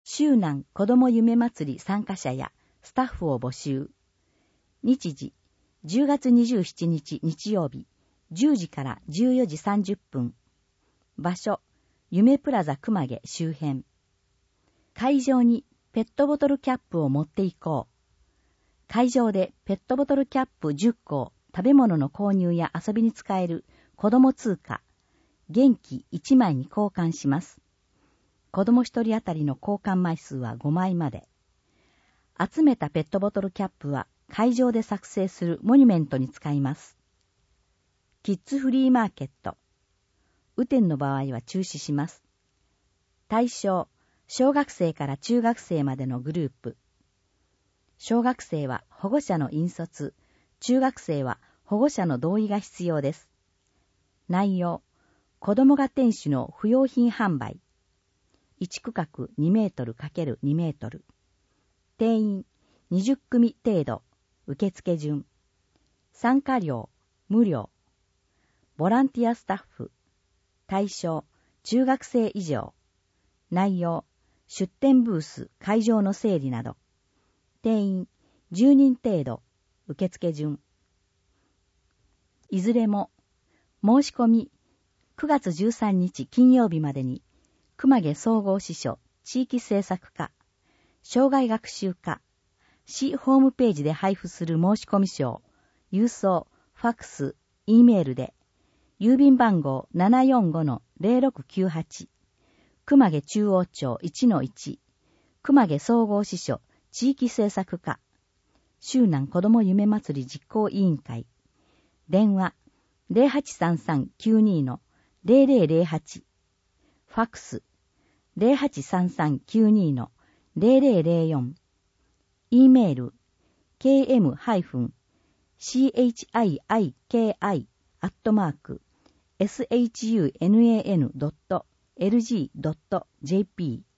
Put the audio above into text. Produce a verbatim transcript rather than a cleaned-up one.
周南子ども夢祭り参加者やスタッフを募集。日時、じゅうがつにじゅうしちにち日曜日、じゅうじからじゅうよじさんじゅっぷん。場所、夢プラザ熊毛周辺。会場にペットボトルキャップを持っていこう。会場でペットボトルキャップじゅっこを食べ物の購入や遊びに使える子供通貨、元気いちまいに交換します。子供一人当たりの交換枚数はごまいまで。集めたペットボトルキャップは会場で作成するモニュメントに使います。キッズフリーマーケット。雨天の場合は中止します。対象、小学生から中学生までのグループ。小学生は保護者の引率、中学生は保護者の同意が必要です。内容、子供が店主の不用品販売。いち区画にメートル ×に メートル。定員にじゅっくみ程度。受付順。参加料無料。ボランティアスタッフ。対象、中学生以上。内容、出店ブース、会場の整理など。定員じゅうにん程度。受付順。いずれも、申し込みくがつじゅうさんにち金曜日までに、熊毛総合支所地域政策課、障害学習課、市ホームページで配布する申し込み書を、郵送、ファックス、Eメールで、郵便番号 ななよんごのゼロろくきゅうはち、熊毛中央町 いちのいち、熊毛総合支所地域政策課、周南子ども夢祭り実行委員会、電話 ゼロはちさんさんきゅうに のゼロゼロゼロはち、ファックス ゼロはちさんさんきゅうに のゼロゼロゼロよん、Eメール ケーエム シーエイチアイアイケーアイ アットマーク エスエイチユーナン ドット エルジー ドット ジェーピー